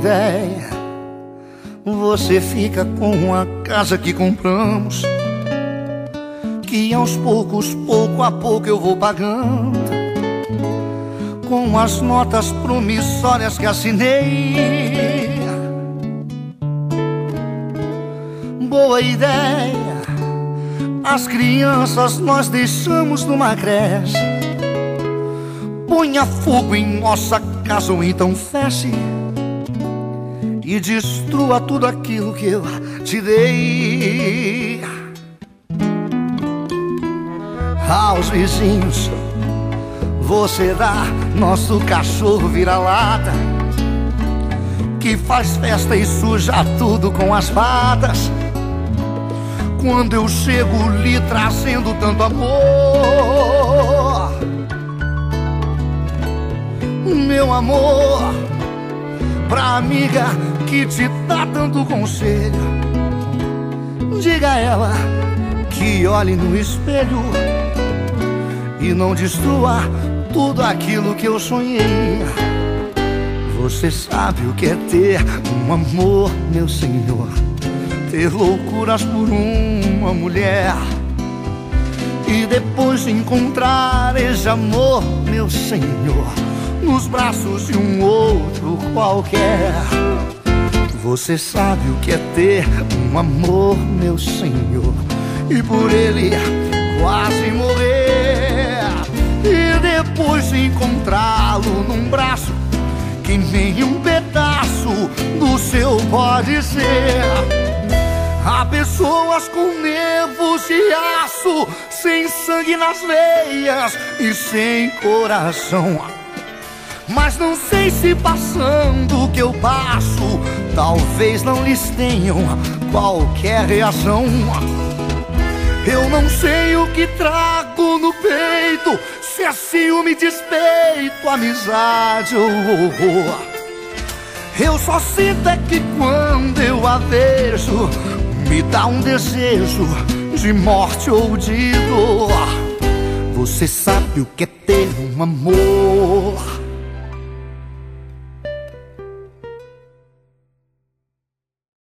ideia, você fica com a casa que compramos, que aos poucos, pouco a pouco eu vou pagando, com as notas promissórias que assinei. Boa ideia, as crianças nós deixamos numa creche. Ponha fogo em nossa casa ou então feche e destrua tudo aquilo que eu te dei. Aos vizinhos você dá nosso cachorro vira-lata, que faz festa e suja tudo com as patas. Quando eu chego lhe trazendo tanto amor, meu amor, pra amiga que te dá tanto conselho, diga a ela que olhe no espelho e não destrua tudo aquilo que eu sonhei. Você sabe o que é ter um amor, meu senhor, ter loucuras por uma mulher e depois encontrar esse amor, meu senhor, nos braços de um outro qualquer. Você sabe o que é ter um amor, meu senhor, e por ele quase morrer, e depois encontrá-lo num braço que nem um pedaço do seu pode ser. Há pessoas com nervos de aço, sem sangue nas veias e sem coração, mas não sei se passando o que eu passo, talvez não lhes tenham qualquer reação. Eu não sei o que trago no peito, se é ciúme, despeito, amizade ou horror. Eu só sinto é que quando eu a vejo, me dá um desejo de morte ou de dor. Você sabe o que é ter um amor,